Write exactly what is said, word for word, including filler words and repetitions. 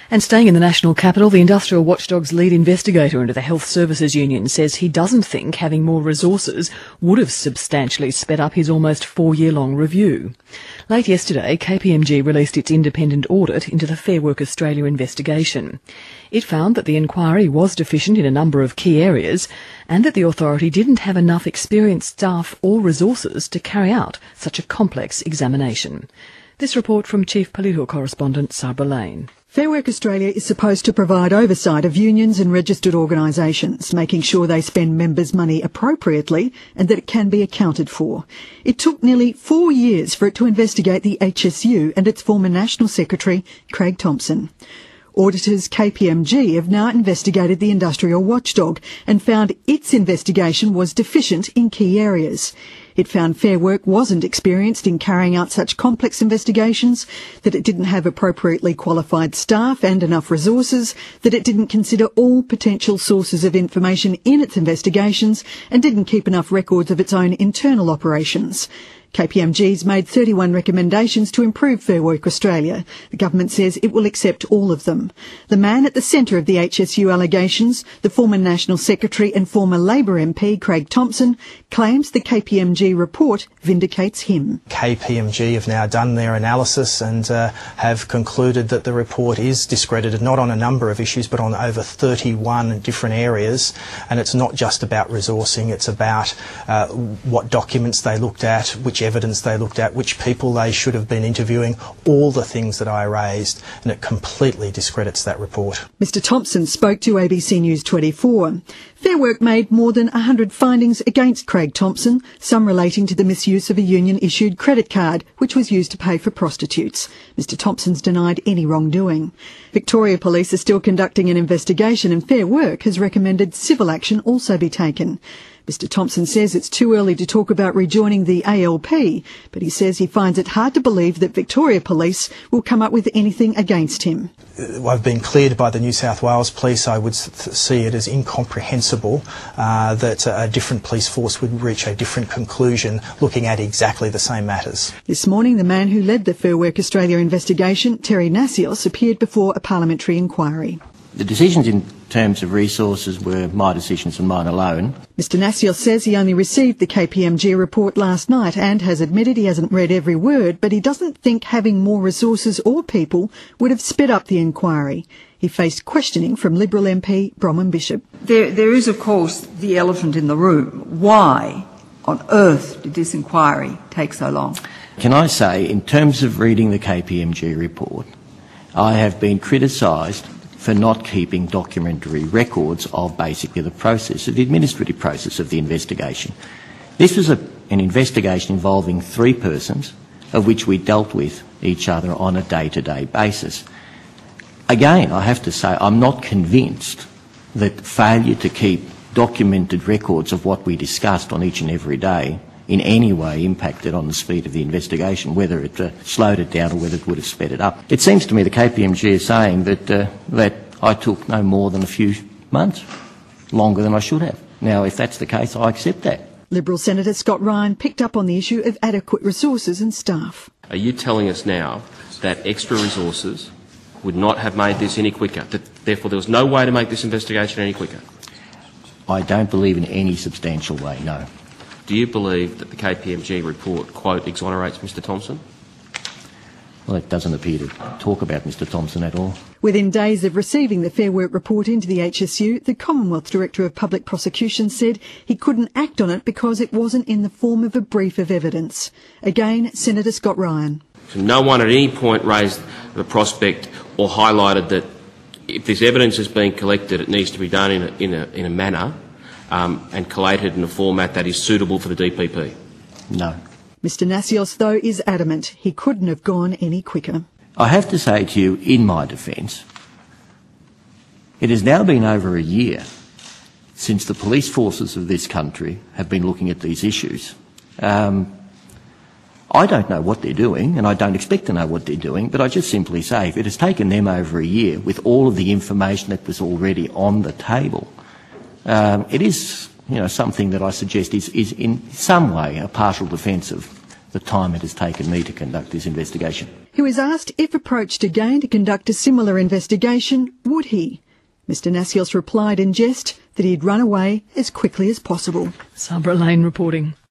And staying in the national capital, the Industrial Watchdog's lead investigator into the Health Services Union says he doesn't think having more resources would have substantially sped up his almost four-year-long review. Late yesterday, K P M G released its independent audit into the Fair Work Australia investigation. It found that the inquiry was deficient in a number of key areas and that the authority didn't have enough experienced staff or resources to carry out such a complex examination. This report from Chief Political Correspondent Sabra Lane. Fair Work Australia is supposed to provide oversight of unions and registered organisations, making sure they spend members' money appropriately and that it can be accounted for. It took nearly four years for it to investigate the H S U and its former National Secretary, Craig Thomson. Auditors K P M G have now investigated the Industrial Watchdog and found its investigation was deficient in key areas. It found Fair Work wasn't experienced in carrying out such complex investigations, that it didn't have appropriately qualified staff and enough resources, that it didn't consider all potential sources of information in its investigations, and didn't keep enough records of its own internal operations. K P M G's made thirty-one recommendations to improve Fair Work Australia. The government says it will accept all of them. The man at the centre of the H S U allegations, the former National Secretary and former Labor M P Craig Thomson, claims the K P M G report vindicates him. K P M G have now done their analysis and uh, have concluded that the report is discredited not on a number of issues but on over thirty-one different areas, and it's not just about resourcing, it's about uh, what documents they looked at, which evidence they looked at, which people they should have been interviewing, all the things that I raised, and it completely discredits that report. Mister Thomson spoke to A B C News twenty-four. Fair Work made more than one hundred findings against Craig Thomson, some relating to the misuse of a union-issued credit card, which was used to pay for prostitutes. Mister Thomson's denied any wrongdoing. Victoria Police are still conducting an investigation, and Fair Work has recommended civil action also be taken. Mister Thomson says it's too early to talk about rejoining the A L P, but he says he finds it hard to believe that Victoria Police will come up with anything against him. I've been cleared by the New South Wales Police. I would see it as incomprehensible uh, that a different police force would reach a different conclusion looking at exactly the same matters. This morning, the man who led the Fair Work Australia investigation, Terry Nassios, appeared before a parliamentary inquiry. The decisions in terms of resources were my decisions and mine alone. Mister Nassios says he only received the K P M G report last night and has admitted he hasn't read every word, but he doesn't think having more resources or people would have sped up the inquiry. He faced questioning from Liberal M P Bronwyn Bishop. There, there is, of course, the elephant in the room. Why on earth did this inquiry take so long? Can I say, in terms of reading the K P M G report, I have been criticised for not keeping documentary records of basically the process, of the administrative process of the investigation. This was a, an investigation involving three persons, of which we dealt with each other on a day-to-day basis. Again, I have to say, I'm not convinced that failure to keep documented records of what we discussed on each and every day in any way impacted on the speed of the investigation, whether it uh, slowed it down or whether it would have sped it up. It seems to me the K P M G is saying that, uh, that I took no more than a few months, longer than I should have. Now, if that's the case, I accept that. Liberal Senator Scott Ryan picked up on the issue of adequate resources and staff. Are you telling us now that extra resources would not have made this any quicker, that therefore there was no way to make this investigation any quicker? I don't believe in any substantial way, no. Do you believe that the K P M G report, quote, exonerates Mister Thomson? Well, it doesn't appear to talk about Mister Thomson at all. Within days of receiving the Fair Work report into the H S U, the Commonwealth Director of Public Prosecutions said he couldn't act on it because it wasn't in the form of a brief of evidence. Again, Senator Scott Ryan. So no one at any point raised the prospect or highlighted that if this evidence is being collected, it needs to be done in a, in a, in a manner um, and collated in a format that is suitable for the D P P? No. Mister Nassios, though, is adamant he couldn't have gone any quicker. I have to say to you, in my defence, it has now been over a year since the police forces of this country have been looking at these issues. Um, I don't know what they're doing, and I don't expect to know what they're doing, but I just simply say if it has taken them over a year with all of the information that was already on the table, um, it is, you know, something that I suggest is, is in some way a partial defence of the time it has taken me to conduct this investigation. He was asked if approached again to conduct a similar investigation, would he? Mister Nasios replied in jest that he'd run away as quickly as possible. Sabra Lane reporting.